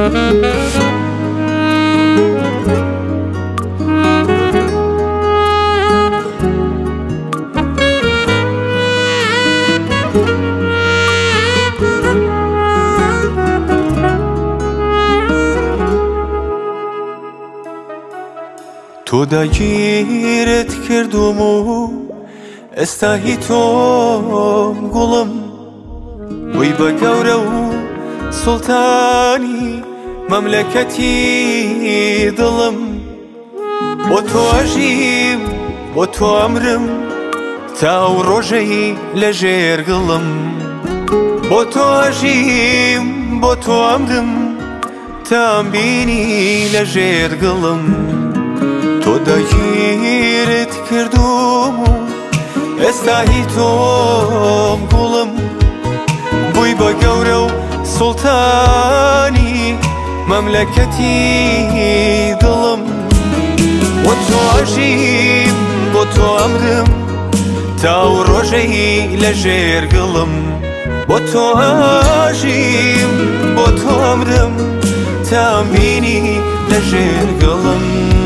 تۆ داگیرت کردوم و ئێستا هی تۆم گوڵم وەی بە گەورە و سوڵتانی مەملەکەتی دڵم بۆ تۆ ئەژیم بۆ تۆ ئەمرم تاو ڕۆژەی لەژێر گڵم بۆ تۆ ئەژیم بۆ تۆ ئەمرم تام بینی لەژێر گڵم تۆ داگیرت کردوم و ئێستا هی تۆم گوڵم بووی بە گەورە و سوڵتانی مەملەکەتی دڵم بۆ تۆ ئەژیم بۆ تۆ ئەمرم تاو ڕۆژەی لەژێر گڵم بۆ تۆ ئەژیم بۆ تۆ ئەمرم تام بینی لەژێر گڵم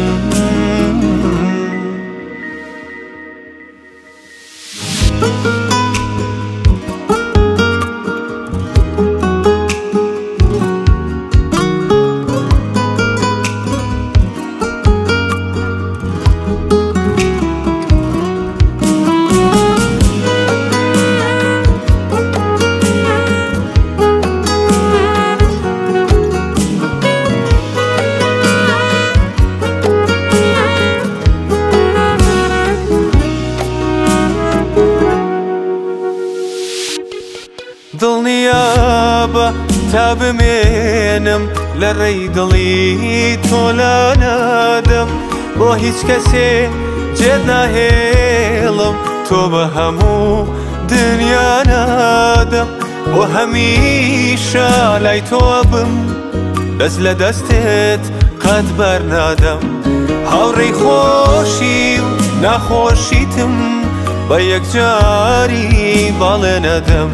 دڵنیابە تا بمێنم لە ڕێی دڵی تۆ لا نادەم بۆ هیچ کەسێ جێت ناهێڵم تۆ بە هەموو دنیا نادەم بۆ هەمیشە لای تۆ بم دەست لە دەستێت قەت بەرنادەم هاوڕێی خۆشی و ناخۆشیتم بە یەکجاری باڵێ نەدەم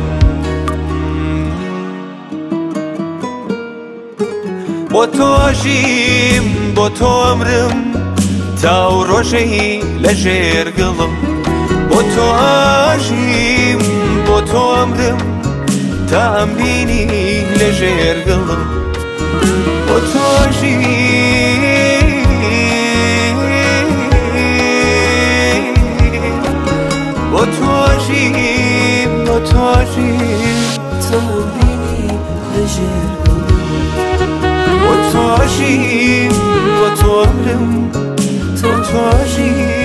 بۆ تۆ ئەژیم بۆ تۆ ئەمرم تاو ڕۆژەی لەژێر گڵم بۆ تۆ ئەژیم بۆ تۆ ئەمرم تا ئەمبینی لەژێر گڵم بۆ تۆ ئەژیم بۆ تۆ ئەژیم بۆ تۆ ئەژیم تا ئەمبینی لەژێر بۆ تۆ ئەژیم بۆ تۆ ئەمرم تۆ ئەژیم